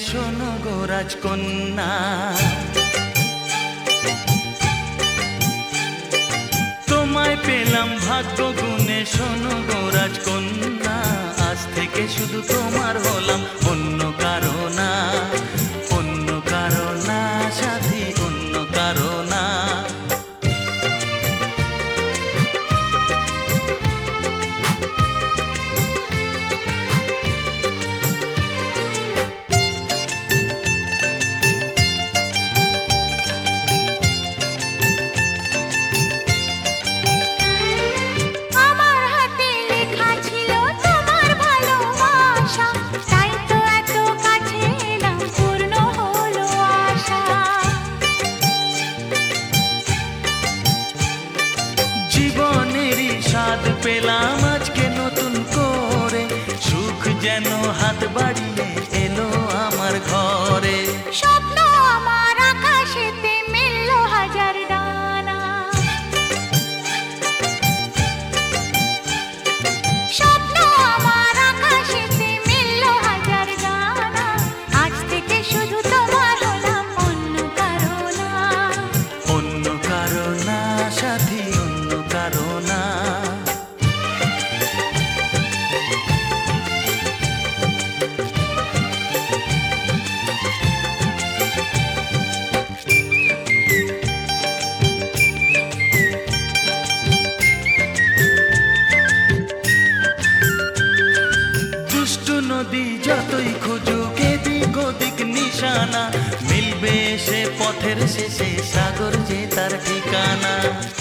শোনো গো রাজকন্যা, তোমায় পেলাম ভাগ্য গুণে। শোনো গো রাজকন্যা, আজ থেকে শুধু তোমার হলাম, অন্য কারো না, অন্য কারো না সাথী, অন্য কারো না। জীবনেরই স্বাদ পেলাম আজকে নতুন করে, সুখ যেন হাত বাড়িয়ে এলো আমার ঘরে। স্বপ্ন আমার আকাশেতে মেললো হাজার ডানা, স্বপ্ন আমার আকাশেতে মেললো হাজার ডানা। আজ থেকে শুধু তোমার হলাম, অন্য কারো না, অন্য কারো না সাথী, অন্য কারো না। দুষ্টু নদী যতই খুঁজুক এদিক ওদিক নিশানা, মিলবে সে পথের শেষে সাগর যে তার ঠিকানা।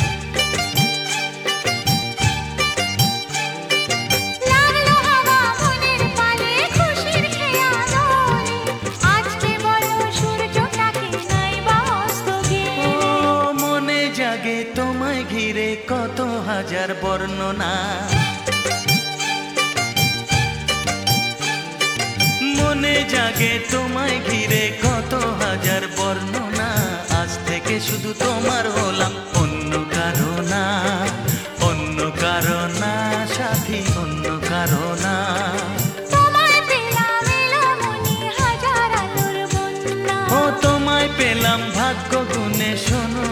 লাগলো হাওয়া মনের পালে খুশির খেয়ালে, আজকে বলো সূর্যটাকে নাই বা অস্ত ও গেলে। মনে জাগে তোমায় ঘিরে কত হাজার বর্ণনা, মনে জাগে তোমায় ঘিরে কত হাজার বর্ণনা। আজ থেকে শুধু তোমার হলাম, অন্য কারো না, অন্য কারো না সাথী, অন্য কারো না। তোমায় পেলাম এলো মনে হাজার আলোর বন্যা, ও তোমায় পেলাম ভাগ্য গুণে। শোনো